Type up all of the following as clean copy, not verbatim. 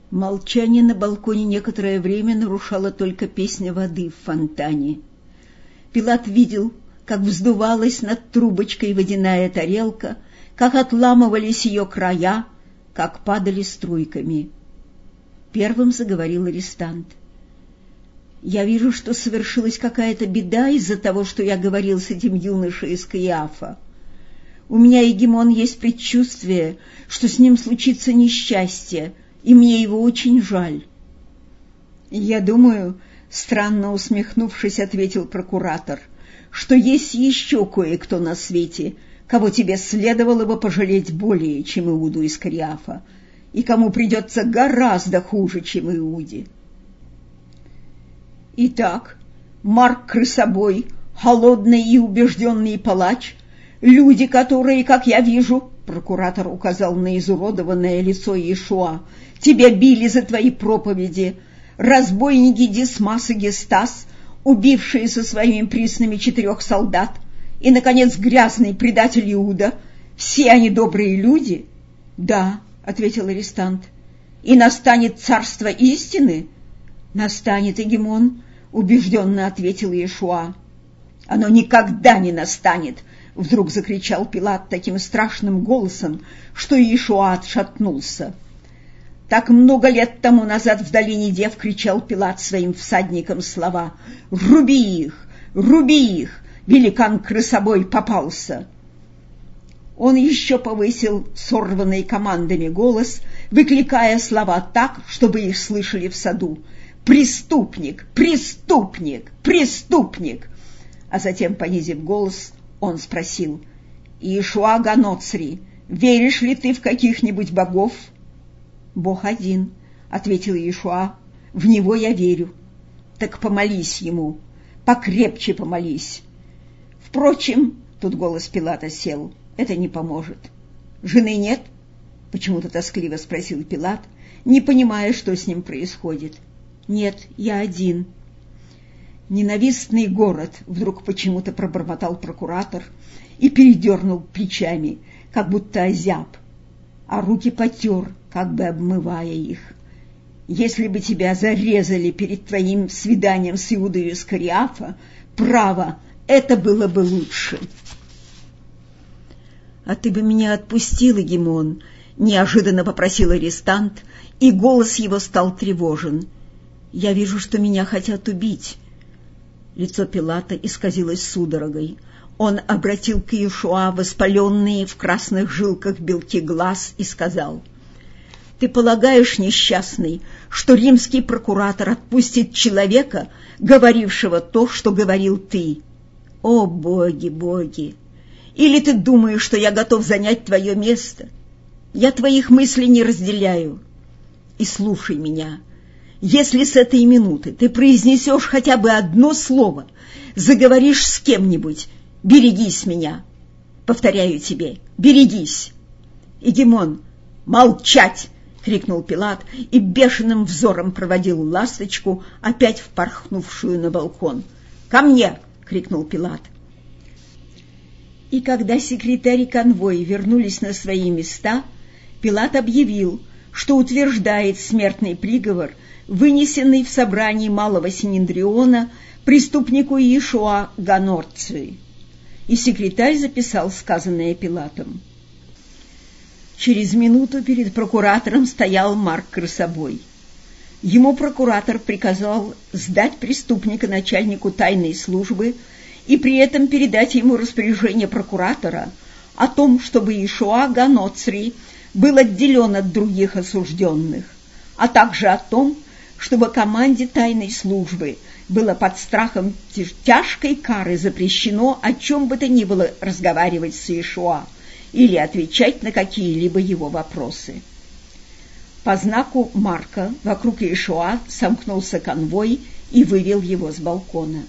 Молчание на балконе некоторое время нарушала только песня воды в фонтане. Пилат видел, как вздувалась над трубочкой водяная тарелка, как отламывались ее края, как падали струйками. Первым заговорил арестант. «Я вижу, что совершилась какая-то беда из-за того, что я говорил с этим юношей из Каиафа. У меня, Егемон, есть предчувствие, что с ним случится несчастье, и мне его очень жаль». «Я думаю, — странно усмехнувшись, ответил прокуратор, — что есть еще кое-кто на свете, кого тебе следовало бы пожалеть более, чем Иуду из Каиафа, и кому придется гораздо хуже, чем Иуде». «Итак, Марк Крысобой, холодный и убежденный палач, люди, которые, как я вижу, — прокуратор указал на изуродованное лицо Иешуа, — тебя били за твои проповеди, разбойники Дисмас и Гестас, убившие со своими приснами 4 солдат, и, наконец, грязный предатель Иуда, все они добрые люди?» «Да, — ответил арестант. — И настанет царство истины?» «Настанет, Егемон, — убежденно ответил Иешуа. «Оно никогда не настанет!» — вдруг закричал Пилат таким страшным голосом, что Иешуа отшатнулся. Так много лет тому назад в долине Дев кричал Пилат своим всадникам слова: «Руби их! Руби их! Великан Крысобой попался!» Он еще повысил сорванный командами голос, выкликая слова так, чтобы их слышали в саду: «Преступник! Преступник! Преступник!» А затем, понизив голос, он спросил: «Иешуа Ганоцри, веришь ли ты в каких-нибудь богов?» «Бог один», — ответил Иешуа, — «в него я верю». «Так помолись ему, покрепче помолись». «Впрочем, — тут голос Пилата сел, — это не поможет». «Жены нет?» — почему-то тоскливо спросил Пилат, не понимая, что с ним происходит. «Нет, я один». «Ненавистный город», — вдруг почему-то пробормотал прокуратор и передернул плечами, как будто озяб, а руки потер, как бы обмывая их. «Если бы тебя зарезали перед твоим свиданием с Иудой из Каиафа, право, это было бы лучше». «А ты бы меня отпустил, Егемон», — неожиданно попросил арестант, и голос его стал тревожен. «Я вижу, что меня хотят убить». Лицо Пилата исказилось судорогой. Он обратил к Иешуа воспаленные в красных жилках белки глаз и сказал: «Ты полагаешь, несчастный, что римский прокуратор отпустит человека, говорившего то, что говорил ты? О, боги, боги! Или ты думаешь, что я готов занять твое место? Я твоих мыслей не разделяю. И слушай меня. Если с этой минуты ты произнесешь хотя бы одно слово, заговоришь с кем-нибудь, берегись меня. Повторяю тебе, берегись». «Егемон, молчать!» — крикнул Пилат и бешеным взором проводил ласточку, опять впорхнувшую на балкон. «Ко мне!» — крикнул Пилат. И когда секретарь и конвой вернулись на свои места, Пилат объявил, что утверждает смертный приговор, вынесенный в собрании Малого Синедриона преступнику Иешуа Ганоцри. И секретарь записал сказанное Пилатом. Через минуту перед прокуратором стоял Марк Крысобой. Ему прокуратор приказал сдать преступника начальнику тайной службы и при этом передать ему распоряжение прокуратора о том, чтобы Иешуа Ганоцри был отделен от других осужденных, а также о том, чтобы команде тайной службы было под страхом тяжкой кары запрещено о чем бы то ни было разговаривать с Иешуа или отвечать на какие-либо его вопросы. По знаку Марка вокруг Иешуа сомкнулся конвой и вывел его с балкона.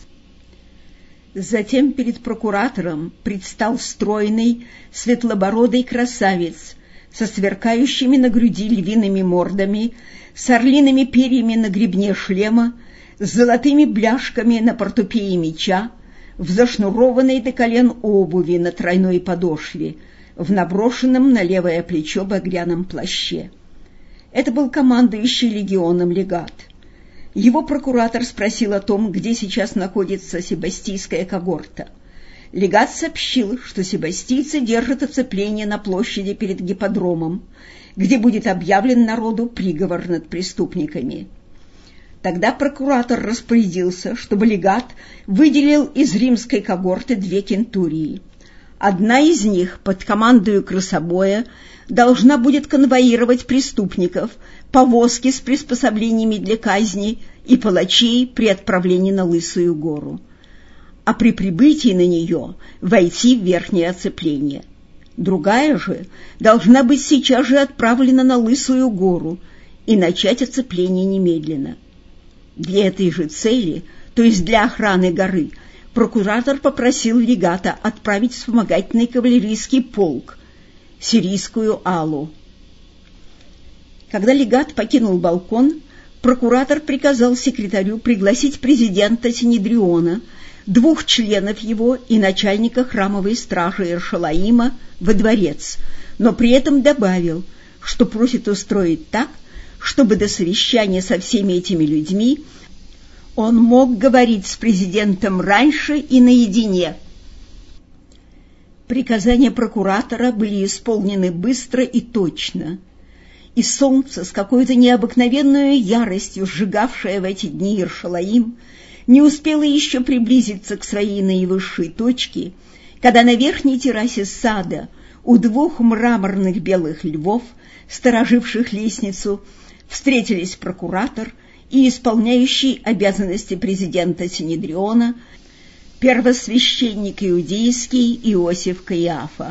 Затем перед прокуратором предстал стройный, светлобородый красавец со сверкающими на груди львиными мордами, с орлиными перьями на гребне шлема, с золотыми бляшками на портупее меча, в зашнурованной до колен обуви на тройной подошве, в наброшенном на левое плечо багряном плаще. Это был командующий легионом легат. Его прокуратор спросил о том, где сейчас находится себастийская когорта. Легат сообщил, что себастийцы держат оцепление на площади перед гипподромом, где будет объявлен народу приговор над преступниками. Тогда прокуратор распорядился, чтобы легат выделил из римской когорты 2 кентурии. Одна из них под командою крысобоя должна будет конвоировать преступников, повозки с приспособлениями для казни и палачей при отправлении на Лысую гору, а при прибытии на нее войти в верхнее оцепление. Другая же должна быть сейчас же отправлена на Лысую гору и начать оцепление немедленно. Для этой же цели, то есть для охраны горы, прокуратор попросил легата отправить вспомогательный кавалерийский полк, сирийскую алу. Когда легат покинул балкон, прокуратор приказал секретарю пригласить президента Синедриона, 2 членов его и начальника храмовой стражи Иерушалаима во дворец, но при этом добавил, что просит устроить так, чтобы до совещания со всеми этими людьми он мог говорить с президентом раньше и наедине. Приказания прокуратора были исполнены быстро и точно, и солнце, с какой-то необыкновенной яростью сжигавшее в эти дни Иерушалаим, не успело еще приблизиться к своей наивысшей точке, когда на верхней террасе сада у 2 мраморных белых львов, стороживших лестницу, встретились прокуратор и исполняющий обязанности президента Синедриона, первосвященник иудейский Иосиф Каиафа.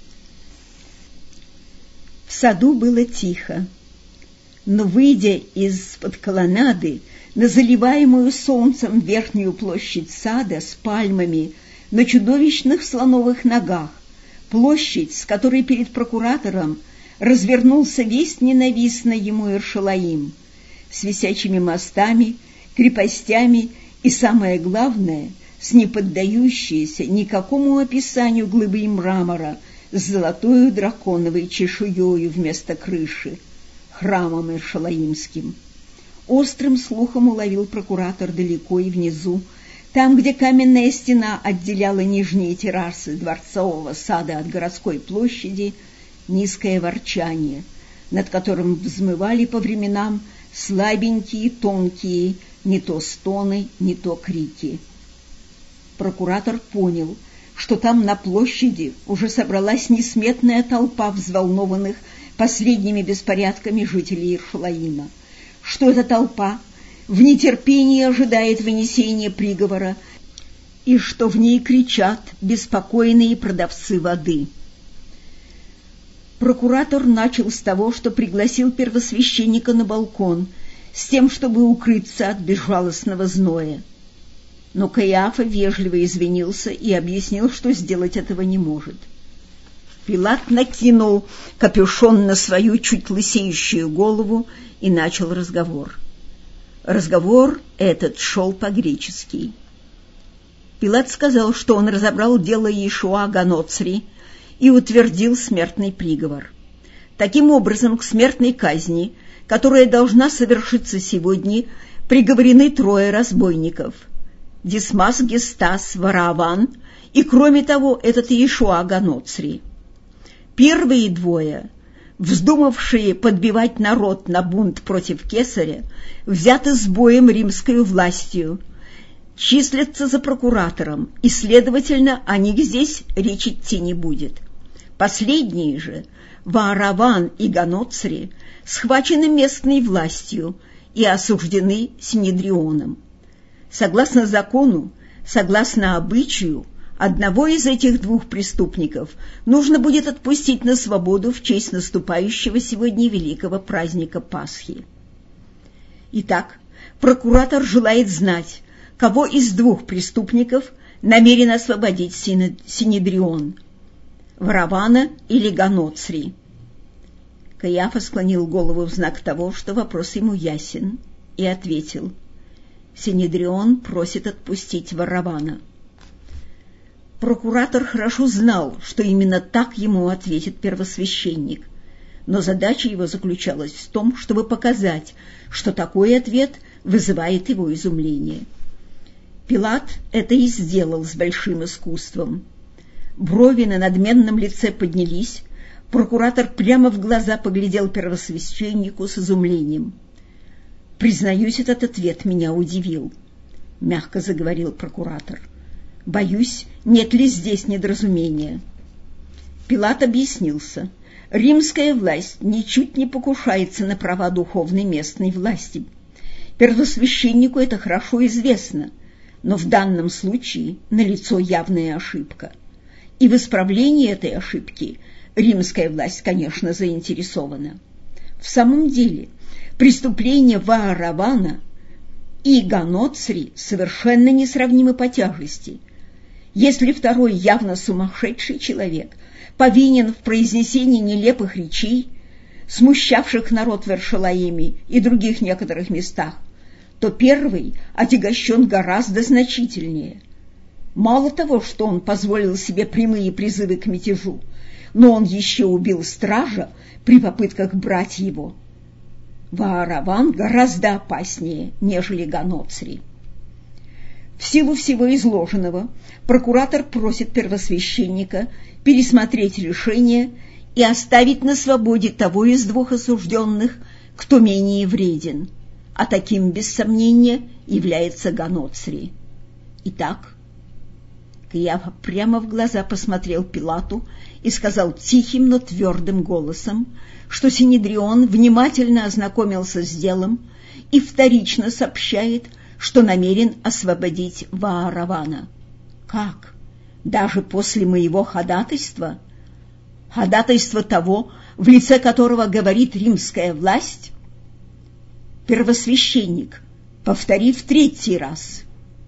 В саду было тихо, но, выйдя из-под колоннады на заливаемую солнцем верхнюю площадь сада с пальмами на чудовищных слоновых ногах, площадь, с которой перед прокуратором развернулся весь ненавистный ему Иерушалаим, с висячими мостами, крепостями и, самое главное, с неподдающейся никакому описанию глыбой мрамора с золотою драконовой чешуею вместо крыши, храмом Иерушалаимским. Острым слухом уловил прокуратор далеко и внизу, там, где каменная стена отделяла нижние террасы дворцового сада от городской площади, низкое ворчание, над которым взмывали по временам слабенькие, тонкие, не то стоны, не то крики. Прокуратор понял, что там на площади уже собралась несметная толпа взволнованных последними беспорядками жителей Иерушалаима, что эта толпа в нетерпении ожидает вынесения приговора и что в ней кричат беспокойные продавцы воды. Прокуратор начал с того, что пригласил первосвященника на балкон, с тем, чтобы укрыться от безжалостного зноя. Но Каиафа вежливо извинился и объяснил, что сделать этого не может. Пилат накинул капюшон на свою чуть лысеющую голову и начал разговор. Разговор этот шел по-гречески. Пилат сказал, что он разобрал дело Иешуа Ганоцри и утвердил смертный приговор. Таким образом, к смертной казни, которая должна совершиться сегодня, приговорены 3 разбойников — Дисмас, Гестас, Вараван и, кроме того, этот Иешуа Ганоцри. Первые 2, вздумавшие подбивать народ на бунт против кесаря, взяты с боем римской властью, числятся за прокуратором, и, следовательно, о них здесь речь идти не будет. Последние же, Ваараван и Ганоцри, схвачены местной властью и осуждены Синедрионом. Согласно закону, согласно обычаю, одного из этих 2 преступников нужно будет отпустить на свободу в честь наступающего сегодня великого праздника Пасхи. Итак, прокуратор желает знать, кого из 2 преступников намерен освободить Синедрион — Варавана или Ганоцри. Каиафа склонил голову в знак того, что вопрос ему ясен, и ответил: Синедрион просит отпустить Варавана. Прокуратор хорошо знал, что именно так ему ответит первосвященник, но задача его заключалась в том, чтобы показать, что такой ответ вызывает его изумление. Пилат это и сделал с большим искусством. Брови на надменном лице поднялись, прокуратор прямо в глаза поглядел первосвященнику с изумлением. «Признаюсь, этот ответ меня удивил», — мягко заговорил прокуратор. «Боюсь, нет ли здесь недоразумения?» Пилат объяснился. Римская власть ничуть не покушается на права духовной местной власти. Первосвященнику это хорошо известно, но в данном случае налицо явная ошибка. И в исправлении этой ошибки римская власть, конечно, заинтересована. В самом деле, преступления Вааравана и Ганоцри совершенно несравнимы по тяжести. Если второй явно сумасшедший человек повинен в произнесении нелепых речей, смущавших народ в Иерусалиме и других некоторых местах, то первый отягощен гораздо значительнее. Мало того, что он позволил себе прямые призывы к мятежу, но он еще убил стража при попытках брать его. Ваараван гораздо опаснее, нежели Ганоцри. В силу всего изложенного прокуратор просит первосвященника пересмотреть решение и оставить на свободе того из двух осужденных, кто менее вреден, а таким, без сомнения, является Ганоцри. Итак, Каиафа прямо в глаза посмотрел Пилату и сказал тихим, но твердым голосом, что Синедрион внимательно ознакомился с делом и вторично сообщает, что намерен освободить Вааравана. Как? Даже после моего ходатайства? Ходатайство того, в лице которого говорит римская власть? Первосвященник, повтори в третий раз.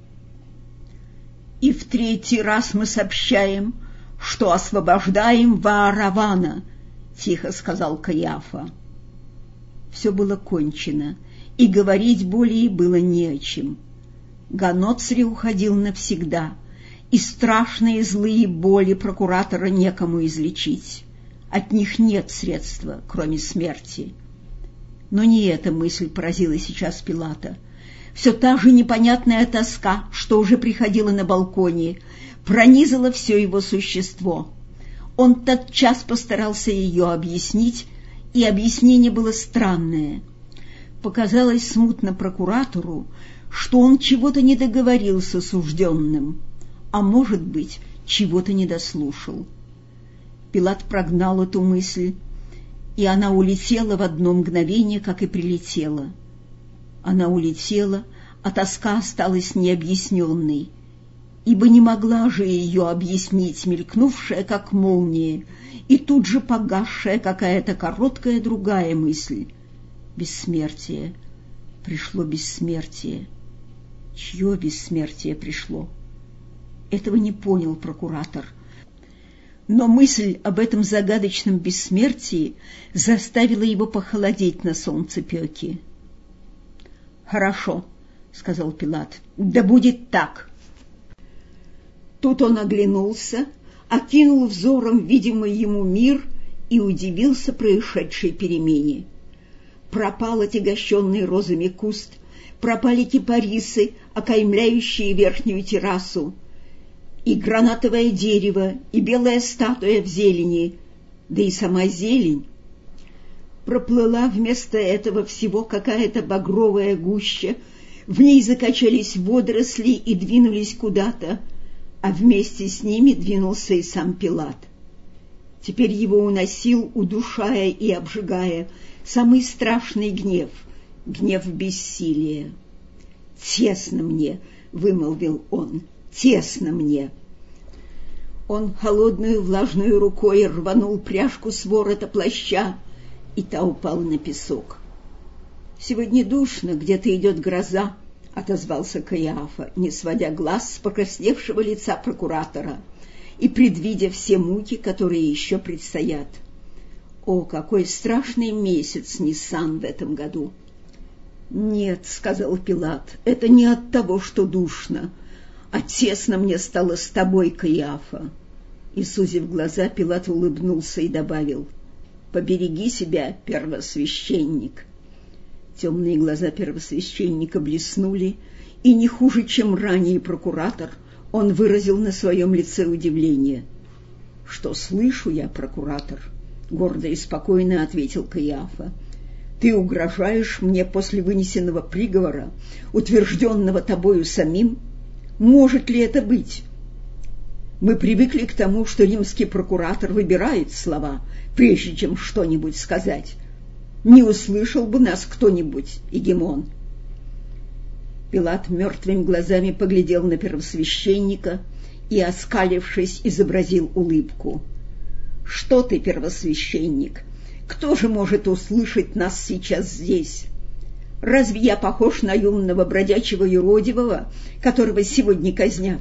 И в третий раз мы сообщаем, что освобождаем Вааравана, тихо сказал Каиафа. Все было кончено, и говорить более было не о чем. Ганоцри уходил навсегда, и страшные злые боли прокуратора некому излечить. От них нет средства, кроме смерти. Но не эта мысль поразила сейчас Пилата. Все та же непонятная тоска, что уже приходила на балконе, пронизала все его существо. Он тотчас постарался ее объяснить, и объяснение было странное. Показалось смутно прокуратору, что он чего-то не договорил с осужденным, а, может быть, чего-то не дослушал. Пилат прогнал эту мысль, и она улетела в одно мгновение, как и прилетела. Она улетела, а тоска осталась необъясненной, ибо не могла же ее объяснить мелькнувшая, как молния, и тут же погасшая какая-то короткая другая мысль. Бессмертие. Пришло бессмертие. Чье бессмертие пришло? Этого не понял прокуратор. Но мысль об этом загадочном бессмертии заставила его похолодеть на солнцепеке. «Хорошо», — сказал Пилат, — «да будет так». Тут он оглянулся, окинул взором видимый ему мир и удивился происшедшей перемене. Пропал отягощенный розами куст, пропали кипарисы, окаймляющие верхнюю террасу, и гранатовое дерево, и белая статуя в зелени, да и сама зелень. Проплыла вместо этого всего какая-то багровая гуща, в ней закачались водоросли и двинулись куда-то, а вместе с ними двинулся и сам Пилат. Теперь его уносил, удушая и обжигая, самый страшный гнев, гнев бессилия. «Тесно мне», — вымолвил он, — «тесно мне». Он холодную влажную рукой рванул пряжку с ворота плаща, и та упала на песок. «Сегодня душно, где-то идет гроза», — отозвался Каиафа, не сводя глаз с покрасневшего лица прокуратора и предвидя все муки, которые еще предстоят. «О, какой страшный месяц Ниссан в этом году!» «Нет», — сказал Пилат, — «это не от того, что душно, а тесно мне стало с тобой, Каиафа». И, сузив глаза, Пилат улыбнулся и добавил: побереги себя, первосвященник». Темные глаза первосвященника блеснули, и не хуже, чем ранее прокуратор, он выразил на своем лице удивление. «Что слышу я, прокуратор?» — гордо и спокойно ответил Каиафа. «Ты угрожаешь мне после вынесенного приговора, утвержденного тобою самим? Может ли это быть? Мы привыкли к тому, что римский прокуратор выбирает слова, прежде чем что-нибудь сказать. Не услышал бы нас кто-нибудь, Игимон». Пилат мертвыми глазами поглядел на первосвященника и, оскалившись, изобразил улыбку. «Что ты, первосвященник? Кто же может услышать нас сейчас здесь? Разве я похож на юного бродячего юродивого, которого сегодня казнят?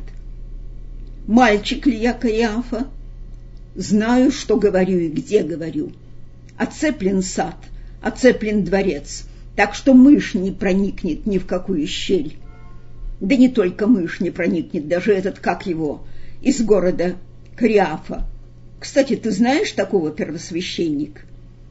Мальчик ли я, Каиафа? Знаю, что говорю и где говорю. Оцеплен сад, оцеплен дворец, так что мышь не проникнет ни в какую щель. Да не только мышь не проникнет, даже этот, как его, из города Каиафа. Кстати, ты знаешь такого, первосвященник?»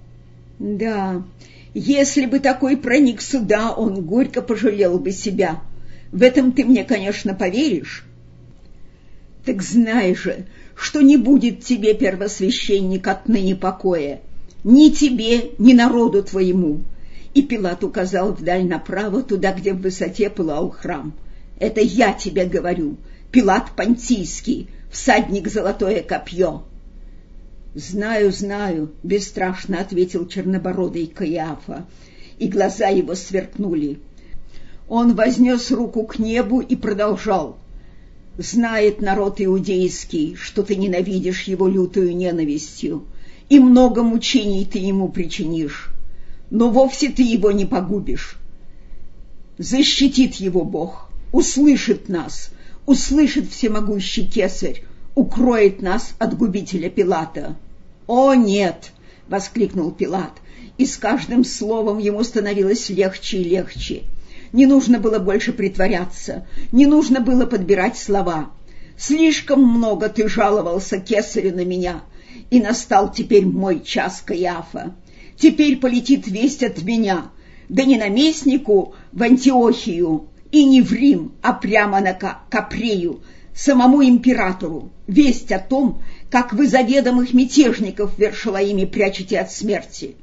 «Да, если бы такой проник сюда, он горько пожалел бы себя. В этом ты мне, конечно, поверишь». «Так знай же, что не будет тебе, первосвященник, отныне покоя, ни тебе, ни народу твоему». И Пилат указал вдаль направо, туда, где в высоте пылал храм. «Это я тебе говорю, Пилат Понтийский, всадник золотое копье». «Знаю, знаю», — бесстрашно ответил чернобородый Каиафа, и глаза его сверкнули. Он вознес руку к небу и продолжал. «Знает народ иудейский, что ты ненавидишь его лютою ненавистью, и много мучений ты ему причинишь, но вовсе ты его не погубишь. Защитит его Бог, услышит нас, услышит всемогущий Кесарь, укроет нас от губителя Пилата». «О, нет!» — воскликнул Пилат, и с каждым словом ему становилось легче и легче. Не нужно было больше притворяться, не нужно было подбирать слова. «Слишком много ты жаловался, Кесарю, на меня, и настал теперь мой час, Каиафа. Теперь полетит весть от меня, да не наместнику в Антиохию и не в Рим, а прямо на Капрею, самому императору, весть о том, как вы заведомых мятежников в Вершалаиме прячете от смерти.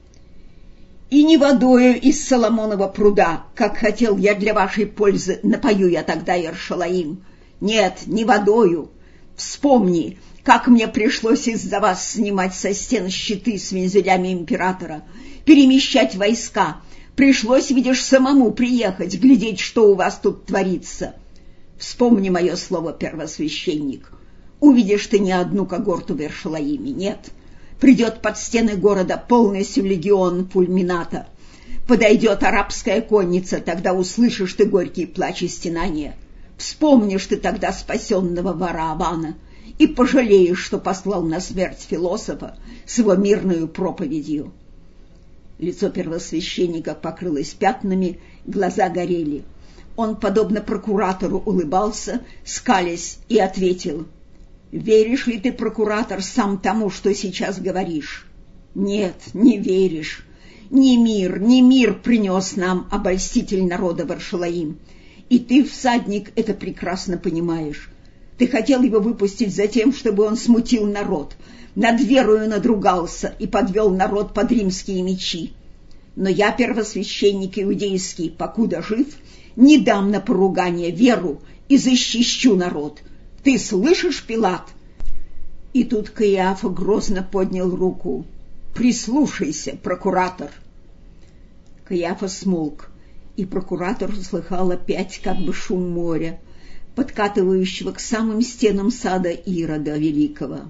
И не водою из Соломонова пруда, как хотел я для вашей пользы, напою я тогда Вершалаим. Нет, не водою. Вспомни, как мне пришлось из-за вас снимать со стен щиты с вензелями императора, перемещать войска. Пришлось, видишь, самому приехать, глядеть, что у вас тут творится. Вспомни мое слово, первосвященник. Увидишь ты не одну когорту в Вершалаиме, нет. Придет под стены города полностью легион фульмината. Подойдет арабская конница, тогда услышишь ты горькие плач и стенания. Вспомнишь ты тогда спасенного Вараавана и пожалеешь, что послал на смерть философа с его мирную проповедью». Лицо первосвященника покрылось пятнами, глаза горели. Он, подобно прокуратору, улыбался, скалясь, и ответил: «Веришь ли ты, прокуратор, сам тому, что сейчас говоришь?» «Нет, не веришь. Не мир принес нам обольститель народа Вершалаим. И ты, всадник, это прекрасно понимаешь. Ты хотел его выпустить за тем, чтобы он смутил народ, над верою надругался и подвел народ под римские мечи. Но я, первосвященник иудейский, покуда жив, не дам на поругание веру и защищу народ. Ты слышишь, Пилат?» И тут Каиафа грозно поднял руку. «Прислушайся, прокуратор!» Каиафа смолк, и прокуратор услыхал опять как бы шум моря, подкатывающего к самым стенам сада Ирода Великого.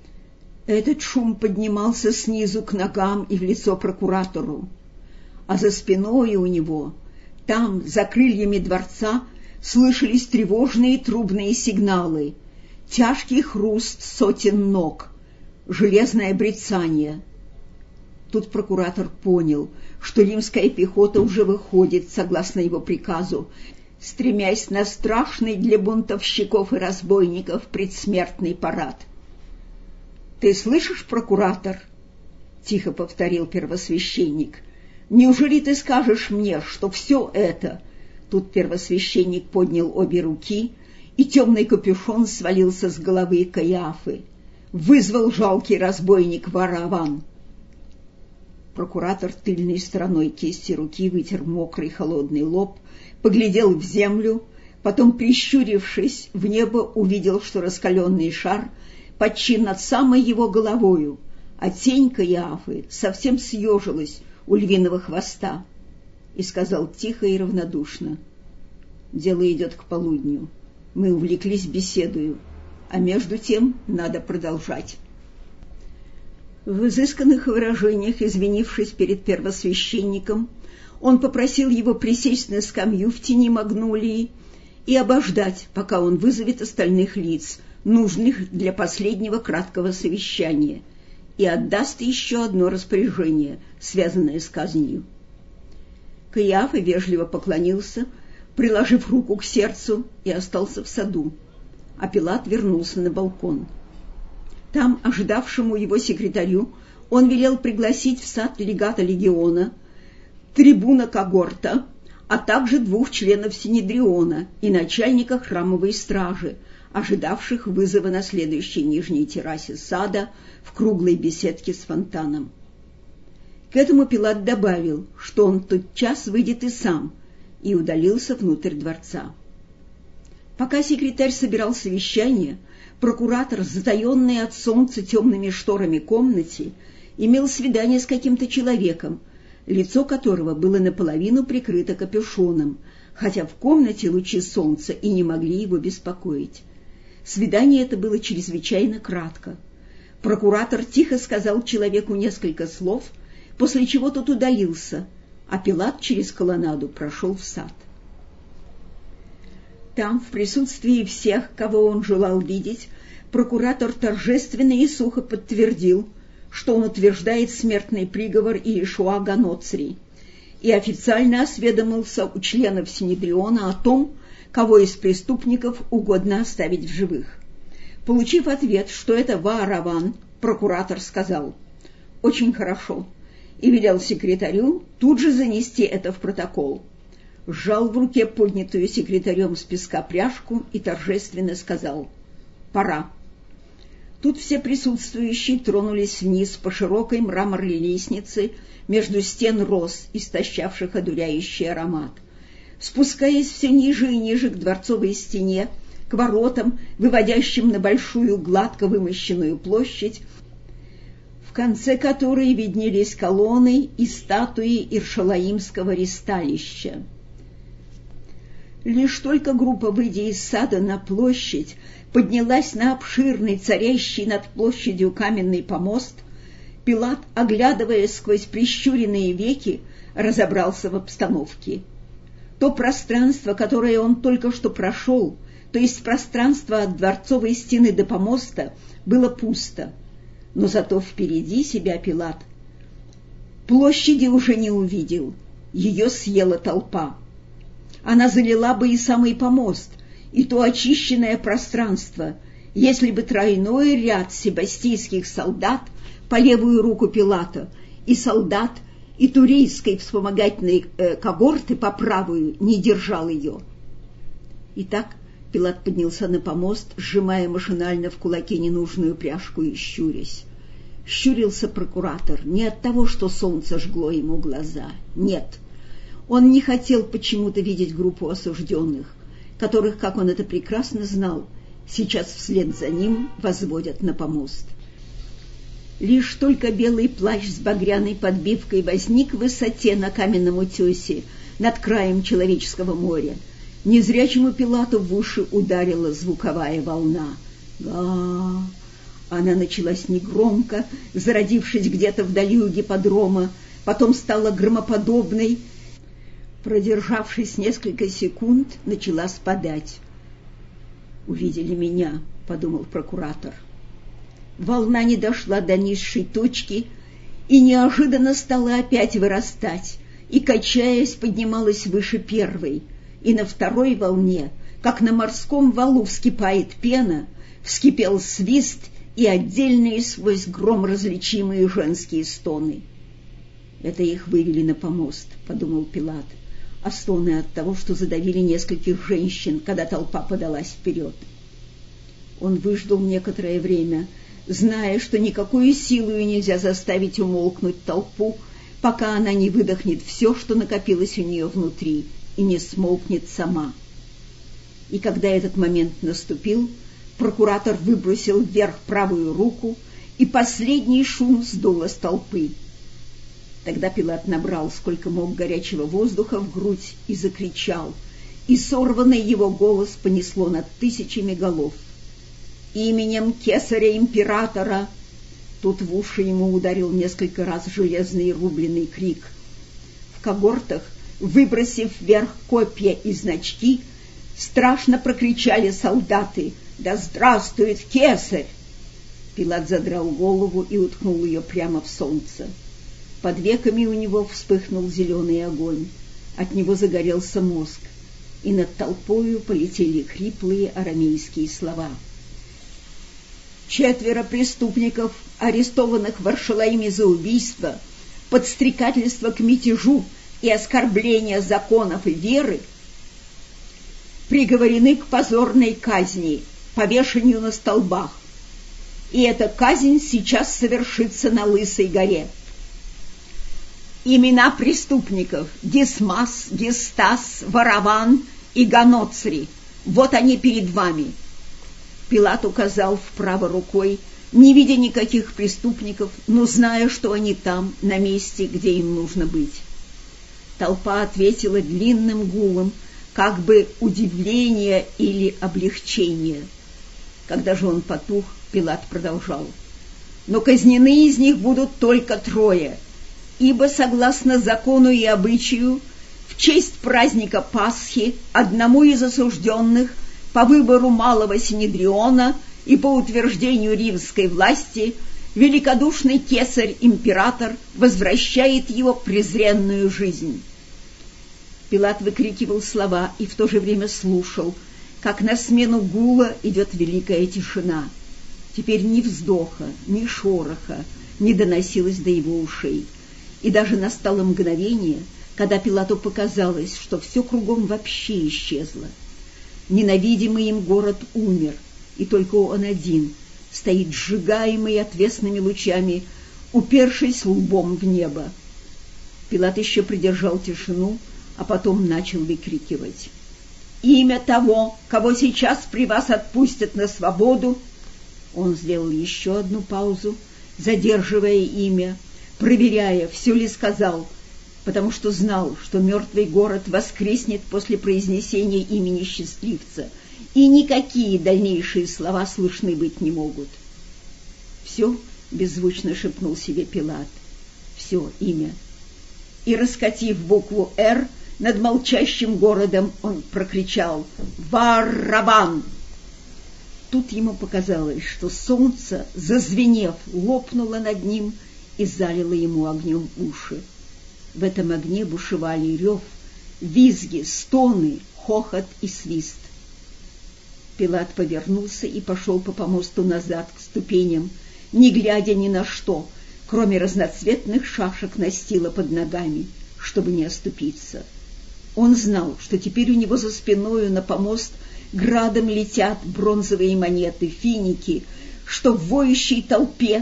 Этот шум поднимался снизу к ногам и в лицо прокуратору, а за спиной у него, там, за крыльями дворца, слышались тревожные трубные сигналы, тяжкий хруст сотен ног, железное брецание. Тут прокуратор понял, что римская пехота уже выходит, согласно его приказу, стремясь на страшный для бунтовщиков и разбойников предсмертный парад. «Ты слышишь, прокуратор?» тихо повторил первосвященник. «Неужели ты скажешь мне, что все это...» Тут первосвященник поднял обе руки, и темный капюшон свалился с головы Каиафы. Вызвал жалкий разбойник Вараван. Прокуратор тыльной стороной кисти руки вытер мокрый холодный лоб, поглядел в землю, потом, прищурившись в небо, увидел, что раскаленный шар подчин над самой его головою, а тень Каиафы совсем съежилась у львиного хвоста, и сказал тихо и равнодушно: «Дело идет к полудню. Мы увлеклись беседою, а между тем надо продолжать». В изысканных выражениях, извинившись перед первосвященником, он попросил его присесть на скамью в тени магнолии и обождать, пока он вызовет остальных лиц, нужных для последнего краткого совещания, и отдаст еще одно распоряжение, связанное с казнью. Каиафа вежливо поклонился, приложив руку к сердцу, и остался в саду, а Пилат вернулся на балкон. Там, ожидавшему его секретарю, он велел пригласить в сад легата легиона, трибуна когорта, а также 2 членов Синедриона и начальника храмовой стражи, ожидавших вызова на следующей нижней террасе сада в круглой беседке с фонтаном. К этому Пилат добавил, что он тотчас выйдет и сам, и удалился внутрь дворца. Пока секретарь собирал совещание, прокуратор, затаенный от солнца темными шторами комнате, имел свидание с каким-то человеком, лицо которого было наполовину прикрыто капюшоном, хотя в комнате лучи солнца и не могли его беспокоить. Свидание это было чрезвычайно кратко. Прокуратор тихо сказал человеку несколько слов, после чего тот удалился, а Пилат через колоннаду прошел в сад. Там, в присутствии всех, кого он желал видеть, прокуратор торжественно и сухо подтвердил, что он утверждает смертный приговор Иешуа Ганоцри, и официально осведомился у членов Синедриона о том, кого из преступников угодно оставить в живых. Получив ответ, что это Ваараван, прокуратор сказал: «Очень хорошо», и велел секретарю тут же занести это в протокол. Сжал в руке поднятую секретарем с песка пряжку и торжественно сказал: «Пора». Тут все присутствующие тронулись вниз по широкой мраморной лестнице между стен роз, истощавших одуряющий аромат. Спускаясь все ниже и ниже к дворцовой стене, к воротам, выводящим на большую гладко вымощенную площадь, в конце которой виднелись колонны и статуи Иршалаимского ристалища. Лишь только группа, выйдя из сада на площадь, поднялась на обширный, царящий над площадью каменный помост, Пилат, оглядываясь сквозь прищуренные веки, разобрался в обстановке. То пространство, которое он только что прошел, то есть пространство от дворцовой стены до помоста, было пусто, но зато впереди себя Пилат площади уже не увидел, ее съела толпа. Она залила бы и самый помост, и то очищенное пространство, если бы тройной ряд себастийских солдат по левую руку Пилата и солдат и турейской вспомогательной когорты по правую не держал ее. Итак, Пилат поднялся на помост, сжимая машинально в кулаке ненужную пряжку и щурясь. Щурился прокуратор не от того, что солнце жгло ему глаза. Нет, он не хотел почему-то видеть группу осужденных, которых, как он это прекрасно знал, сейчас вслед за ним возводят на помост. Лишь только белый плащ с багряной подбивкой возник в высоте на каменном утесе над краем человеческого моря, незрячему Пилату в уши ударила звуковая волна. Га! Она началась негромко, зародившись где-то вдали у гипподрома, потом стала громоподобной, продержавшись несколько секунд, начала спадать. «Увидели меня», — подумал прокуратор. Волна не дошла до низшей точки и неожиданно стала опять вырастать, и, качаясь, поднималась выше первой, и на второй волне, как на морском валу вскипает пена, вскипел свист, и отдельные сквозь гром различимые женские стоны. «Это их вывели на помост», — подумал Пилат, а стоны от того, что задавили нескольких женщин, когда толпа подалась вперед. Он выждал некоторое время, зная, что никакой силой нельзя заставить умолкнуть толпу, пока она не выдохнет все, что накопилось у нее внутри, и не смолкнет сама. И когда этот момент наступил, прокуратор выбросил вверх правую руку, и последний шум сдуло с толпы. Тогда Пилат набрал сколько мог горячего воздуха в грудь и закричал, и сорванный его голос понесло над тысячами голов: «Именем Кесаря-императора!» Тут в уши ему ударил несколько раз железный рубленый крик. В когортах, выбросив вверх копья и значки, страшно прокричали солдаты: «Да здравствует Кесарь!» Пилат задрал голову и уткнул ее прямо в солнце. Под веками у него вспыхнул зеленый огонь, от него загорелся мозг, и над толпою полетели хриплые арамейские слова. 4 преступников, арестованных в Аршалаиме за убийство, подстрекательство к мятежу и оскорбление законов и веры, приговорены к позорной казни, повешению на столбах. И эта казнь сейчас совершится на Лысой горе. Имена преступников: Дисмас, Гестас, Вараван и Ганоцри. Вот они перед вами. Пилат указал вправо рукой, не видя никаких преступников, но зная, что они там, на месте, где им нужно быть. Толпа ответила длинным гулом, как бы удивление или облегчение. Когда же он потух, Пилат продолжал: «Но казнены из них будут только 3, ибо, согласно закону и обычаю, в честь праздника Пасхи одному из осужденных по выбору Малого Синедриона и по утверждению римской власти великодушный кесарь-император возвращает его презренную жизнь». Пилат выкрикивал слова и в то же время слушал, как на смену гула идет великая тишина. Теперь ни вздоха, ни шороха не доносилось до его ушей. И даже настало мгновение, когда Пилату показалось, что все кругом вообще исчезло. Ненавидимый им город умер, и только он один стоит сжигаемый отвесными лучами, упершись лбом в небо. Пилат еще придержал тишину, а потом начал выкрикивать: «Имя того, кого сейчас при вас отпустят на свободу!» Он сделал еще одну паузу, задерживая имя, проверяя, все ли сказал, потому что знал, что мертвый город воскреснет после произнесения имени счастливца, и никакие дальнейшие слова слышны быть не могут. «Все», — беззвучно шепнул себе Пилат, — «все, имя». И, раскатив букву «Р», над молчащим городом он прокричал: «Варрабан!». Тут ему показалось, что солнце, зазвенев, лопнуло над ним и залило ему огнем уши. В этом огне бушевали рев, визги, стоны, хохот и свист. Пилат повернулся и пошел по помосту назад к ступеням, не глядя ни на что, кроме разноцветных шашек настила под ногами, чтобы не оступиться. Он знал, что теперь у него за спиною на помост градом летят бронзовые монеты, финики, что в воющей толпе,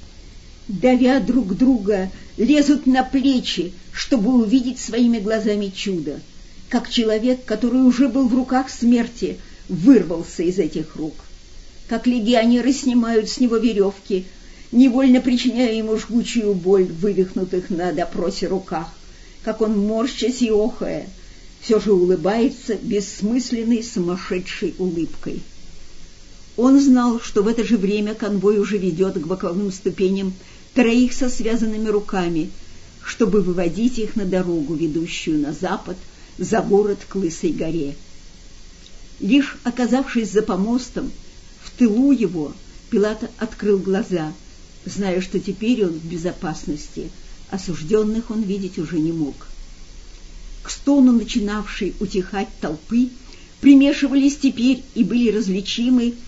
давя друг друга, лезут на плечи, чтобы увидеть своими глазами чудо, как человек, который уже был в руках смерти, вырвался из этих рук, как легионеры снимают с него веревки, невольно причиняя ему жгучую боль в вывихнутых на допросе руках, как он, морщась и охая, все же улыбается бессмысленной сумасшедшей улыбкой. Он знал, что в это же время конвой уже ведет к боковым ступеням 3 со связанными руками, чтобы выводить их на дорогу, ведущую на запад, за город к Лысой горе. Лишь оказавшись за помостом, в тылу его, Пилат открыл глаза, зная, что теперь он в безопасности, осужденных он видеть уже не мог. К стону начинавшей утихать толпы примешивались теперь и были различимы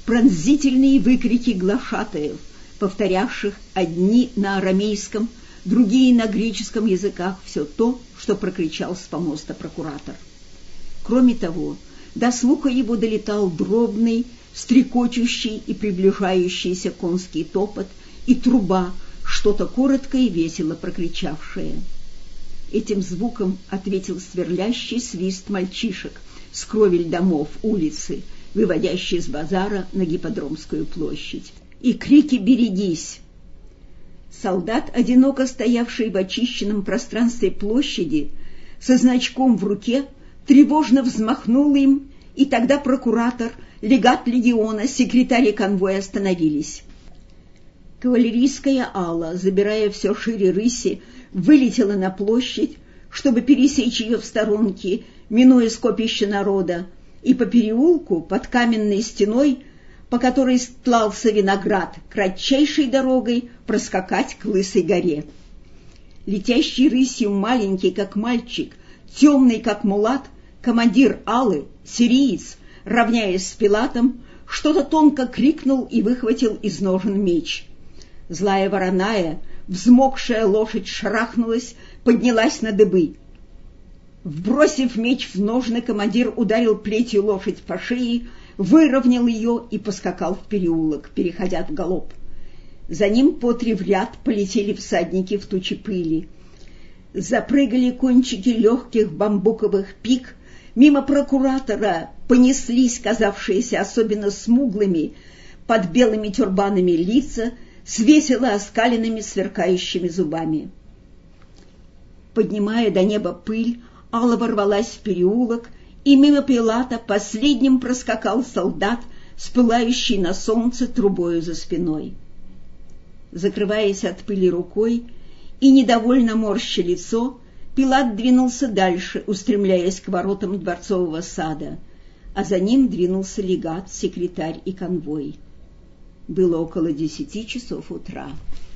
пронзительные выкрики глашатаев, повторявших одни на арамейском, другие на греческом языках все то, что прокричал с помоста прокуратор. Кроме того, до слуха его долетал дробный, стрекочущий и приближающийся конский топот и труба, что-то коротко и весело прокричавшее. Этим звуком ответил сверлящий свист мальчишек с кровель домов улицы, выводящей с базара на Гипподромскую площадь, и крики «Берегись!». Солдат, одиноко стоявший в очищенном пространстве площади, со значком в руке, тревожно взмахнул им, и тогда прокуратор, легат легиона, секретарь конвоя остановились. Кавалерийская ала, забирая все шире рыси, вылетела на площадь, чтобы пересечь ее в сторонке, минуя скопище народа, и по переулку под каменной стеной, по которой стлался виноград, кратчайшей дорогой проскакать к Лысой горе. Летящий рысью маленький, как мальчик, темный, как мулат, командир алы, сириец, равняясь с Пилатом, что-то тонко крикнул и выхватил из ножен меч. Злая вороная, взмокшая лошадь шарахнулась, поднялась на дыбы. Вбросив меч в ножны, командир ударил плетью лошадь по шее, выровнял ее и поскакал в переулок, переходя в галоп. За ним по три в ряд полетели всадники в тучи пыли. Запрыгали кончики легких бамбуковых пик, мимо прокуратора понеслись казавшиеся особенно смуглыми под белыми тюрбанами лица с весело оскаленными сверкающими зубами. Поднимая до неба пыль, ала ворвалась в переулок, и мимо Пилата последним проскакал солдат с пылающей на солнце трубою за спиной. Закрываясь от пыли рукой и недовольно морща лицо, Пилат двинулся дальше, устремляясь к воротам дворцового сада, а за ним двинулся легат, секретарь и конвой. Было около 10 часов утра.